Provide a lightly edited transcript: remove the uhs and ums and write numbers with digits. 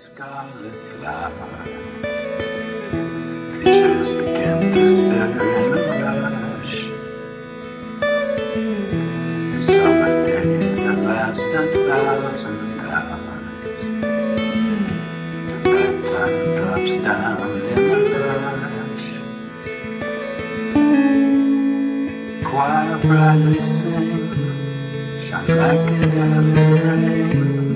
scarlet flower. Creatures begin to stir in a rush. Through summer days that last 1,000 hours. The bedtime drops down in a rush. Choir brightly sing, shine like an early rain.